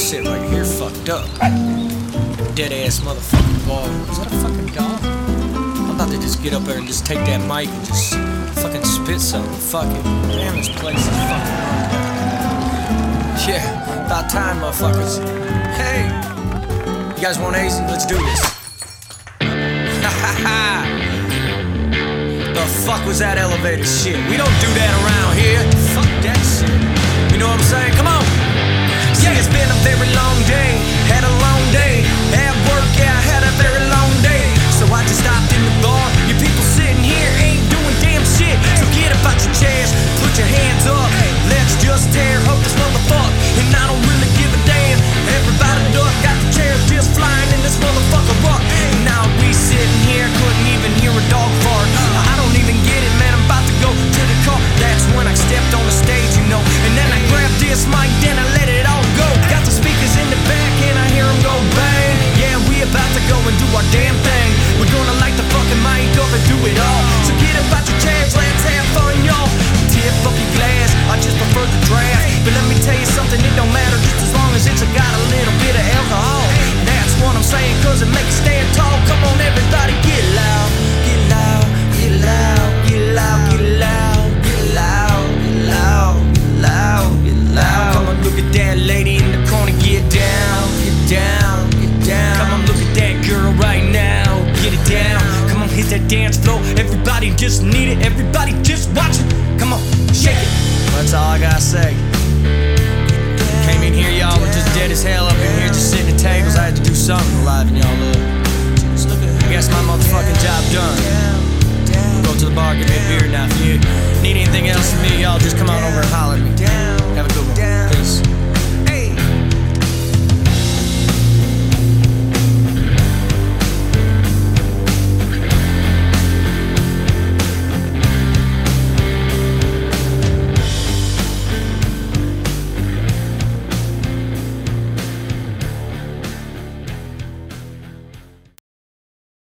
shit right here fucked up. Dead ass motherfucking ball. Is that a fucking dog? I'm about to just get up there and just take that mic and just fucking spit something. Fuck it. Damn, this place is fucking run down. Yeah, about time, motherfuckers. Hey, you guys want AZ? Let's do this. Ha ha ha. The fuck was that elevator shit? We don't do that around here. Fuck that shit. You know what I'm saying? Come on. Yeah, it's been a very long day. Had a long day. At work, yeah, I had a very long day. So I just stopped in the bar. You people sitting here ain't doing damn shit. So get up out your chairs, put your hands up. Let's just tear up this motherfucker. And I don't really give a damn. Everybody duck, got the chairs just flying in this motherfucker rock. And now we sitting here, couldn't even hear a dog fart. I don't even get it, man, I'm about to go to the car. That's when I stepped on the stage, you know. And then I grabbed this mic, then I let it all go. Got the speakers in the back and I hear them go bang. Yeah, we about to go and do our damn thing. We're gonna light the fucking mic up and do it all. So get up out your chairs, let's have fun, y'all. Tip up your glass, I just prefer the draft. But let me tell you something, it don't matter just as long as it's got a little bit of alcohol. That's what I'm saying, cause it makes you stand tall. Come on everybody, get loud. Get loud, get loud, get loud, get loud, get loud, get loud, get loud, get loud. Come on, look at that lady in the corner, get down, get down, get down. Come on, look at that girl right now, get it down. Come on, hit that dance floor. Everybody just need it, everybody just watch it. Come on, shake it. That's all I gotta say. Came in here, y'all were just dead as hell up in here, just sitting at tables. I had to do something to liven y'all up. I guess my motherfucking job done. Go to the bar, give me a beer now.